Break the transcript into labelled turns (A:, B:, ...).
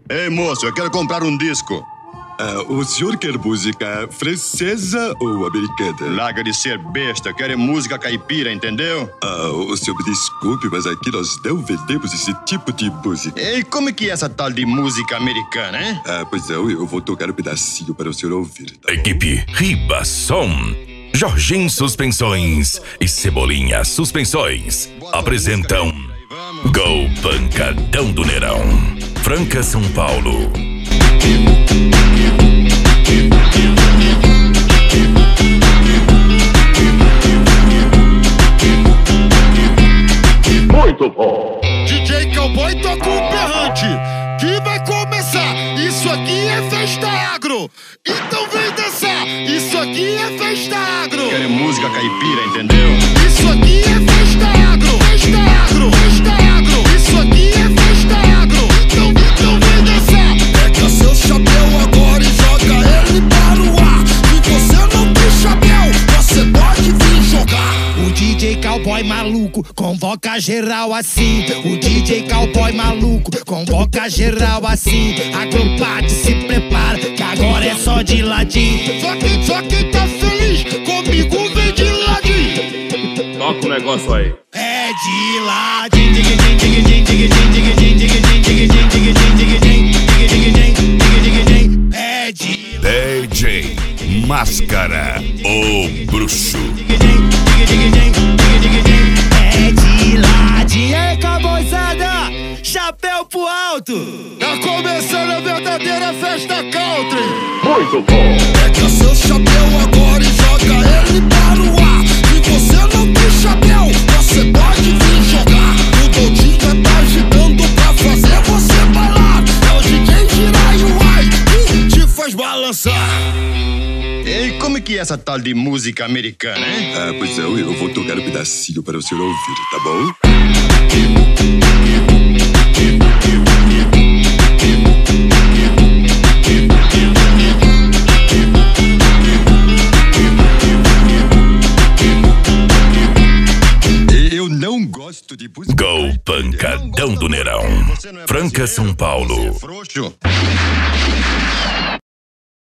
A: Ei, moço, eu quero comprar um disco.
B: O senhor quer música francesa ou americana?
A: Larga de ser besta, eu quero música caipira, entendeu?
B: O senhor me desculpe, mas aqui nós não vendemos esse tipo de música.
A: E como é que é essa tal de música americana, hein?
B: Pois não, eu vou tocar um pedacinho para o senhor ouvir, tá bom?
C: Equipe Ribassom, Jorginho Suspensões e Cebolinha Suspensões apresentam Go Pancadão do Neirão, Franca, São Paulo.
D: Muito bom.
E: DJ Cowboy toca um berrante que vai começar. Isso aqui é festa agro, então vem dançar. Isso aqui é festa agro.
A: Quero música caipira, entendeu?
E: Isso aqui é festa agro, festa agro, festa agro. Isso aqui é festa agro, então vem dançar. Pega seu chapéu agora e joga ele para o ar. Se você não tem chapéu, você pode vir jogar. O DJ Cowboy maluco convoca geral assim. O DJ Cowboy maluco convoca geral assim. Agrupado, se prepara, que agora é só de ladinho. Só quem tá feliz comigo vem de ladinho.
D: Toca o negócio aí.
E: É de ladinho. É de
C: DJ Máscara, o bruxo.
E: É de ladinho, aí, cabozada, chapéu pro alto. Tá começando a verdadeira festa country.
D: Muito bom.
E: Pega seu chapéu agora e joga ele para o ar. Se você não tem chapéu, você pode vir jogar. O Dodinho tá agitando pra fazer você bailar. É o DJ Jiraiuai que te faz balançar.
A: E como é que é essa tal de música americana, hein?
B: Pois não, eu vou tocar um pedacinho para o senhor ouvir, tá bom? Eu não gosto de música.
C: Go Pancadão do Neirão, Franca, São Paulo.
A: Frouxo.